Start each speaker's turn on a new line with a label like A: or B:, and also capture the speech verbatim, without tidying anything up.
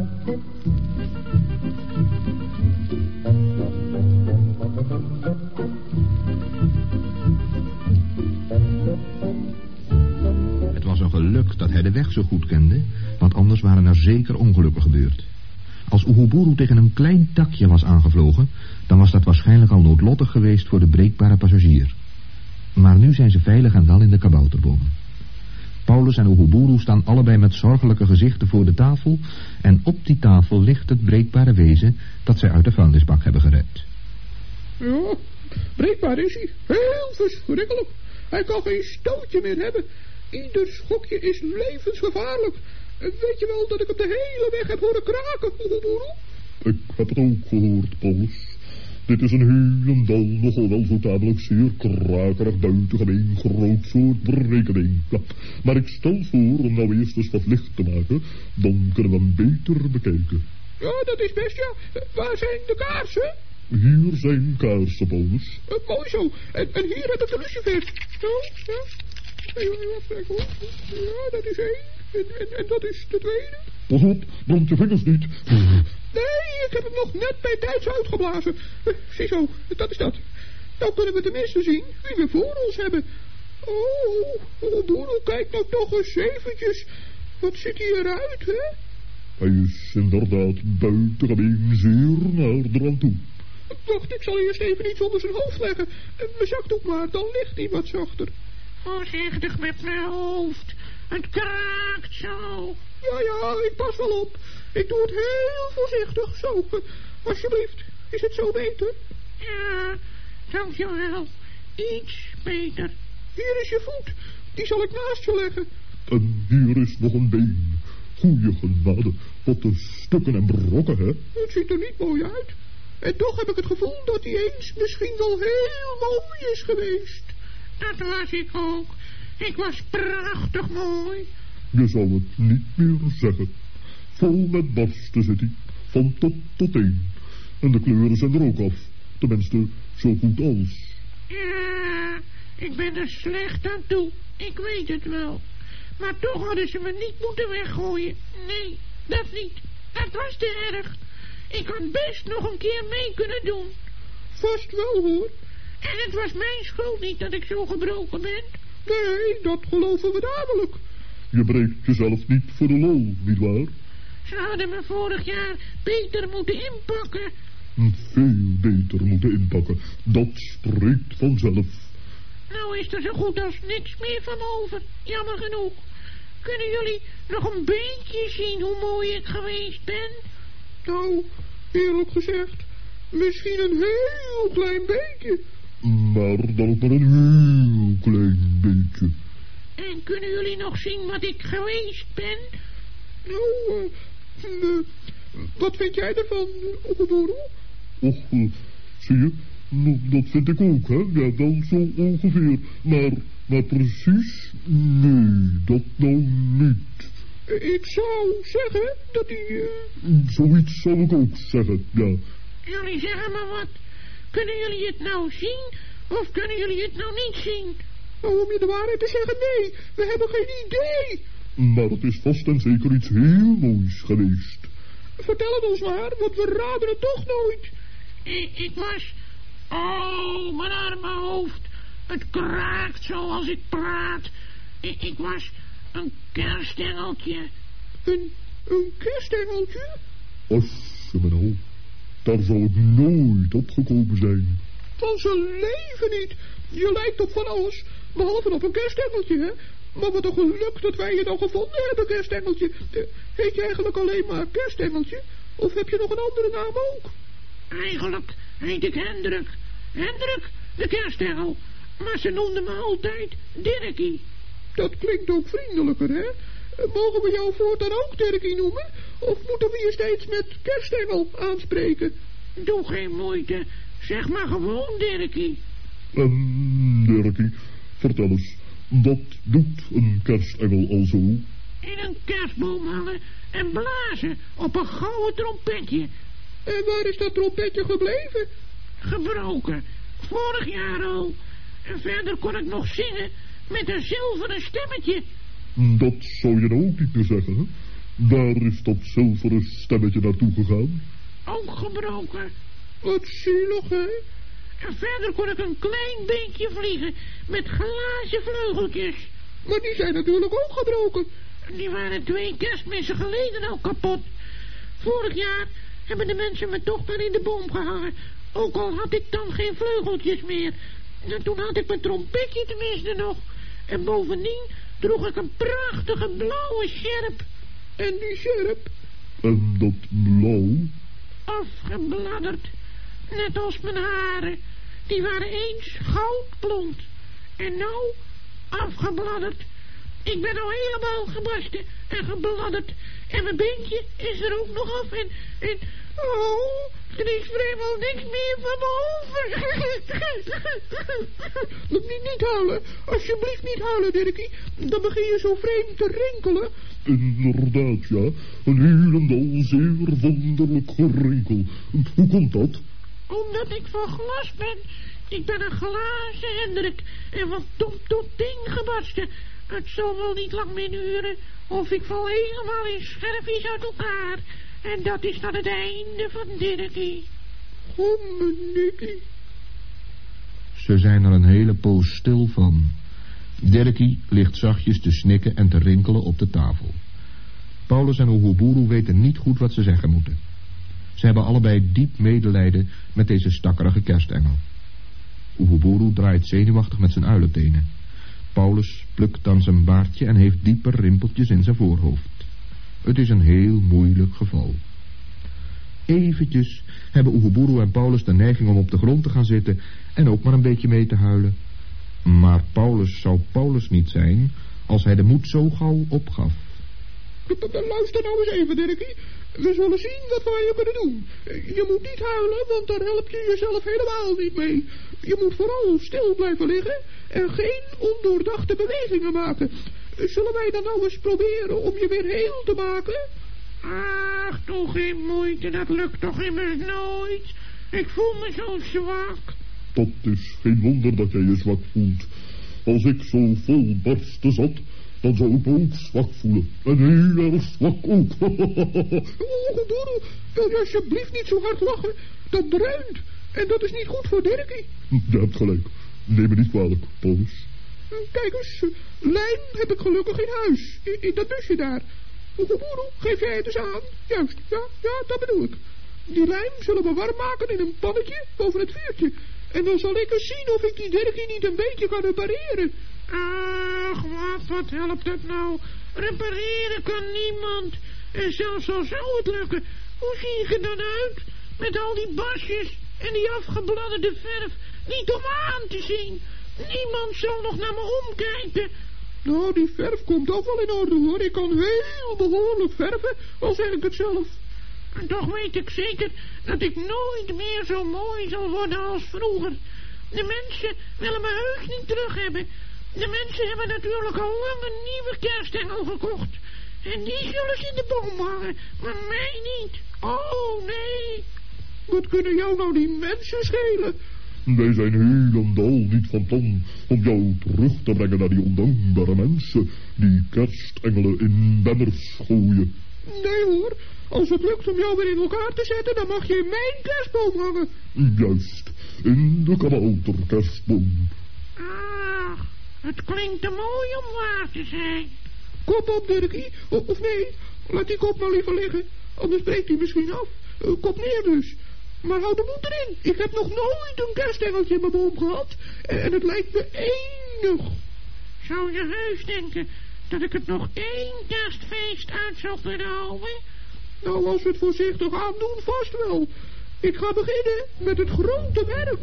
A: Het was een geluk dat hij de weg zo goed kende, want anders waren er zeker ongelukken gebeurd. Als Oeguburu tegen een klein takje was aangevlogen, dan was dat waarschijnlijk al noodlottig geweest voor de breekbare passagier. Maar nu zijn ze veilig en wel in de kabouterboom. Paulus en Oeguburu staan allebei met zorgelijke gezichten voor de tafel en op die tafel ligt het breekbare wezen dat zij uit de vuilnisbak hebben gered.
B: Ja, breekbaar is hij. Heel verschrikkelijk. Hij kan geen stootje meer hebben. Ieder schokje is levensgevaarlijk. Weet je wel dat ik hem de hele weg heb horen kraken, Oeguburu?
C: Ik heb het ook gehoord, Paulus. Dit is een helemaal nogal wel zo tamelijk zeer krakerig, buitengemeen groot soort berekening. Ja, maar ik stel voor om nou eerst eens wat licht te maken, dan kunnen we hem beter bekijken.
B: Ja, dat is best, ja. Waar zijn de kaarsen?
C: Hier zijn kaarsen, Paulus.
B: Uh, mooi zo. En, en hier heb ik de lucifers. Zo, ja. Ja, dat is één. En, en, en dat is de tweede.
C: Pas op, brand je vingers niet.
B: Nee, ik heb hem nog net bij tijds uitgeblazen. Uh, ziezo, dat is dat. Nou kunnen we tenminste zien wie we voor ons hebben. Oh, oh Boero, kijk nou toch eens eventjes. Wat ziet hij eruit, hè?
C: Hij is inderdaad buitengemeen zeer naar eraan toe.
B: Wacht, ik zal eerst even iets onder zijn hoofd leggen. Mijn zakdoek maar, dan ligt hij wat zachter.
D: Voorzichtig met mijn hoofd. Het kraakt zo.
B: Ja, ja, ik pas wel op. Ik doe het heel voorzichtig. Zo, alsjeblieft. Is het zo beter?
D: Ja, dankjewel. Iets beter.
B: Hier is je voet. Die zal ik naast je leggen.
C: En hier is nog een been. Goeie genade. Wat een stukken en brokken, hè?
B: Het ziet er niet mooi uit. En toch heb ik het gevoel dat hij eens misschien wel heel mooi is geweest.
D: Dat was ik ook. Ik was prachtig mooi.
C: Je zou het niet meer zeggen. Vol met barsten zit hij. Van top tot teen. En de kleuren zijn er ook af. Tenminste, zo goed als.
D: Ja, ik ben er slecht aan toe. Ik weet het wel. Maar toch hadden ze me niet moeten weggooien. Nee, dat niet. Dat was te erg. Ik had best nog een keer mee kunnen doen.
B: Vast wel, hoor.
D: En het was mijn schuld niet dat ik zo gebroken ben.
B: Nee, dat geloven we dadelijk.
C: Je breekt jezelf niet voor de lol, nietwaar?
D: Ze hadden me vorig jaar beter moeten inpakken.
C: Veel beter moeten inpakken. Dat spreekt vanzelf.
D: Nou is er zo goed als niks meer van over. Jammer genoeg. Kunnen jullie nog een beetje zien hoe mooi ik geweest ben?
B: Nou, eerlijk gezegd, misschien een heel klein beetje.
C: Maar dan ook maar een heel klein beetje.
D: En kunnen jullie nog zien wat ik geweest ben?
B: Nou, uh, uh, wat vind jij ervan, Oeguburu?
C: Och, uh, zie je, nou, dat vind ik ook, hè. Ja, wel zo ongeveer. Maar, maar precies, nee, dat nou niet.
B: Ik zou zeggen dat hij... Uh...
C: Zoiets zou ik ook zeggen, ja.
D: Jullie zeggen maar wat. Kunnen jullie het nou zien? Of kunnen jullie het nou niet zien?
B: Nou, om je de waarheid te zeggen, nee. We hebben geen idee.
C: Maar het is vast en zeker iets heel moois geweest.
B: Vertel het ons maar, want we raden het toch nooit.
D: Ik, ik was... Oh, mijn arme hoofd. Het kraakt zo als ik praat. Ik, ik was een kerstengeltje.
B: Een, een kerstengeltje?
C: Asse mijn hoofd. Daar zou ik nooit opgekomen zijn.
B: Van zijn leven niet. Je lijkt op van alles, behalve op een kerstengeltje, hè? Maar wat een geluk dat wij je dan gevonden hebben, kerstengeltje. Heet je eigenlijk alleen maar kerstengeltje? Of heb je nog een andere naam ook?
D: Eigenlijk heet ik Hendrik. Hendrik, de kerstengel. Maar ze noemden me altijd Dirkie.
B: Dat klinkt ook vriendelijker, hè? Mogen we jou voortaan ook Dirkie noemen? Of moeten we je steeds met kerstengel aanspreken?
D: Doe geen moeite. Zeg maar gewoon Dirkie.
C: En Dirkie, vertel eens. Wat doet een kerstengel al zo?
D: In een kerstboom hangen en blazen op een gouden trompetje.
B: En waar is dat trompetje gebleven?
D: Gebroken. Vorig jaar al. En verder kon ik nog zingen met een zilveren stemmetje.
C: Dat zou je nou ook niet meer zeggen, hè? Daar is dat zilveren stemmetje naartoe gegaan.
D: Ook gebroken.
B: Wat zielig, hè?
D: En verder kon ik een klein beetje vliegen met glazen vleugeltjes.
B: Maar die zijn natuurlijk ook gebroken.
D: Die waren twee kerstmissen geleden al kapot. Vorig jaar hebben de mensen me toch maar in de boom gehangen. Ook al had ik dan geen vleugeltjes meer. En toen had ik mijn trompetje tenminste nog. En bovendien droeg ik een prachtige blauwe sjerp.
B: En die sjerp?
C: En dat blauw?
D: Afgebladderd. Net als mijn haren. Die waren eens goudblond. En nou afgebladderd. Ik ben nou helemaal gebarsten en gebladderd. En mijn beentje is er ook nog af. En, en oh, er is vrijwel niks meer van me over.
B: niet, niet huilen. Alsjeblieft niet huilen, Dirkie. Dan begin je zo vreemd te rinkelen.
C: Inderdaad, ja. Een helemaal zeer wonderlijk gerinkel. Hoe komt dat?
D: Omdat ik van glas ben. Ik ben een glazen Hendrik. En van top tot teen gebarsten. Het zal wel niet lang meer duren. Of ik val helemaal in scherfjes uit elkaar. En dat is dan het einde van Dirkie.
B: Oh, mijn Dirkie.
A: Ze zijn er een hele poos stil van. Dirkie ligt zachtjes te snikken en te rinkelen op de tafel. Paulus en Uhuburu weten niet goed wat ze zeggen moeten. Ze hebben allebei diep medelijden met deze stakkerige kerstengel. Uhuburu draait zenuwachtig met zijn uilentenen. Paulus plukt dan zijn baardje en heeft diepe rimpeltjes in zijn voorhoofd. Het is een heel moeilijk geval. Eventjes hebben Uhuburu en Paulus de neiging om op de grond te gaan zitten en ook maar een beetje mee te huilen. Maar Paulus zou Paulus niet zijn als hij de moed zo gauw opgaf.
B: Luister nou eens even, Dirkie. We zullen zien wat wij je kunnen doen. Je moet niet huilen, want daar help je jezelf helemaal niet mee. Je moet vooral stil blijven liggen en geen ondoordachte bewegingen maken. Zullen wij dan nou eens proberen om je weer heel te maken?
D: Ach, toch geen moeite, dat lukt toch immers nooit. Ik voel me zo zwak.
C: Dat is geen wonder dat jij je zwak voelt. Als ik zo vol barsten zat, dan zou ik me ook zwak voelen. En heel erg zwak ook.
B: Oh, Doodle, wil je alsjeblieft niet zo hard lachen? Dat dreunt. En dat is niet goed voor Dirkie.
C: Je hebt gelijk. Neem me niet kwalijk, Paulus.
B: Kijk eens, lijm heb ik gelukkig in huis. In, in dat busje daar. Oehoeboeroe, geef jij het eens aan. Juist, ja, ja, dat bedoel ik. Die lijm zullen we warm maken in een pannetje boven het vuurtje. En dan zal ik eens zien of ik die Dirkie niet een beetje kan repareren.
D: Ach, wat, wat helpt dat nou? Repareren kan niemand. En zelfs al zou het lukken, hoe zie ik er dan uit? Met al die basjes en die afgebladderde verf. Niet om aan te zien. Niemand zal nog naar me omkijken.
B: Nou, die verf komt ook wel in orde, hoor. Ik kan heel behoorlijk verven, al zeg ik het zelf.
D: En toch weet ik zeker dat ik nooit meer zo mooi zal worden als vroeger. De mensen willen me heus niet terug hebben. De mensen hebben natuurlijk al lang een nieuwe kerstengel gekocht. En die zullen ze in de boom hangen, maar mij niet. Oh, nee.
B: Wat kunnen jou nou die mensen schelen?
C: Wij zijn helemaal niet van plan om jou terug te brengen naar die ondankbare mensen die kerstengelen in bemmers gooien.
B: Nee hoor, als het lukt om jou weer in elkaar te zetten, dan mag je in mijn kerstboom hangen.
C: Juist, in de kabouterkerstboom.
D: Ach, het klinkt te mooi om waar te zijn.
B: Kop op, Dirkie. O, of nee, laat die kop maar liever liggen, anders breekt hij misschien af. Uh, kop neer dus. Maar hou de moed erin. Ik heb nog nooit een kerstengeltje in mijn boom gehad. En het lijkt me enig.
D: Zou je heus denken dat ik het nog één kerstfeest uit zou kunnen houden?
B: Nou, als we het voorzichtig aandoen, vast wel. Ik ga beginnen met het grote werk.